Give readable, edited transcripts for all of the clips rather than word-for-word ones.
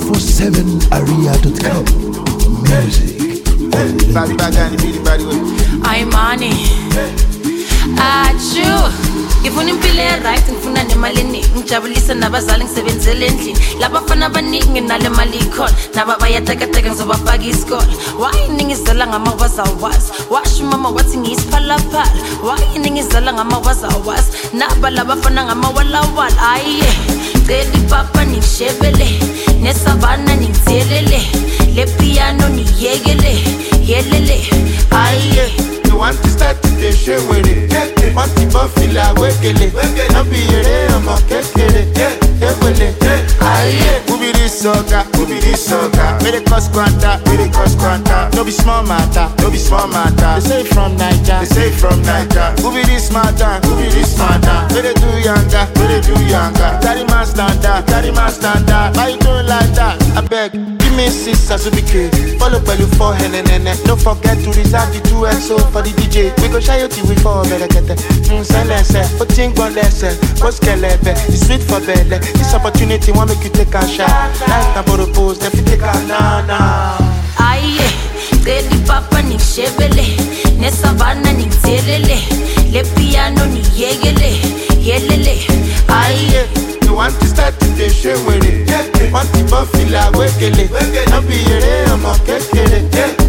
247area.com. Music. I'm money. Achu. Ngifuna impilo right ngifuna nemali eningi ngijabulisa nabazali ngisebenzele endlini labafana abaningi nginale mali ikhona naba bayatekateka ngizobafaka isikole why ningizela ngamawazawazi washo mama wathi ngiyisiphalaphala why ningizela ngamawazawazi naba labafana ngamawalawala ayiye celi papa nishebele nesavana nithelele le piano niyekele yelele ayiye. You want to start the show with it. Want to feel like wekele. No be here, I'm a kekele. Aye, who be this soca? Who be this soca? Very cost quanta, very cost quanta. No be small matter, no be small matter. They say from Niger, they say from Niger. Who be this matter? Who be this matter? Very do younger, very do younger. Carry my standard, carry my standard. Why you doing like that? I beg, give me 6 as we be. Follow by you 4 henene. Don't forget to reserve the 2XO for the DJ. We go shy you till we fall better get it. Silence, but think one lesson. What's kelebe? It's sweet for belly. This opportunity won't make you take a shot. Life na for pose, then you take a na. Aye, celi papa nishebele nesavana nithelele le piano niyekele yelele. Aye. You want to start the show with it. Want to feel like wekele. No be here, I'm a kekele.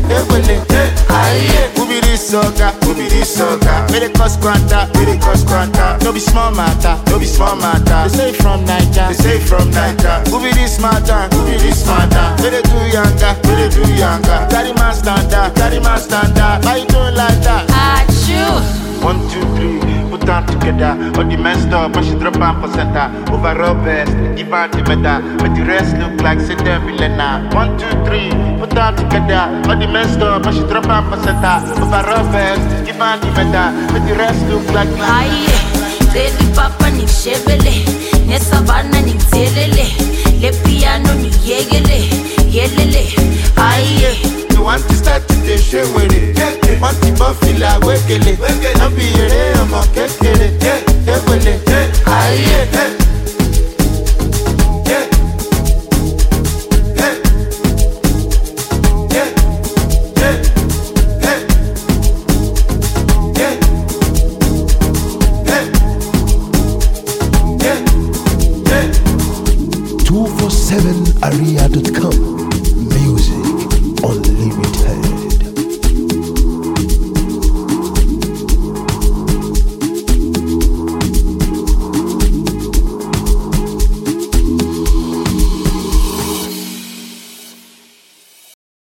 Aye, who be this soca? Who be this soca? Very cost quanta, very cost quanta. No be small matter, no be small matter. They say from Niger, they say from Niger. Who be this matter? Who be this matter? Very do younger, very do younger. Carry my standard, carry my standard. Why you doing like that? Achoo. 1, 2, 3. Put them together, all the messed up, and she drop on for center. Overall best, give her the medal, but the rest look like say them villain. 1, 2, 3, put them together, all the messed up, and she drop on for center. Overall best, give her the medal, but the rest look like. Aye, celi papa nishebele nesavana nithelele le piano niyekele yelele. Aye. You want to start the show with it. Want to feel like wekele. No be here, I'm a kekele. Aye. 247area.com.